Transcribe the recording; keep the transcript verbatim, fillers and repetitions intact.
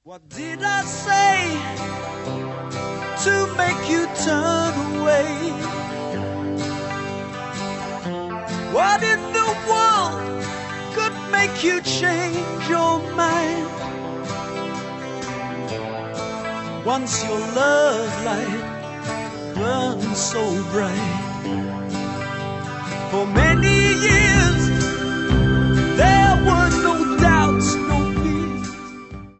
What did I say to make you turn away? What in the world could make you change your mind? Once your love light burned so bright,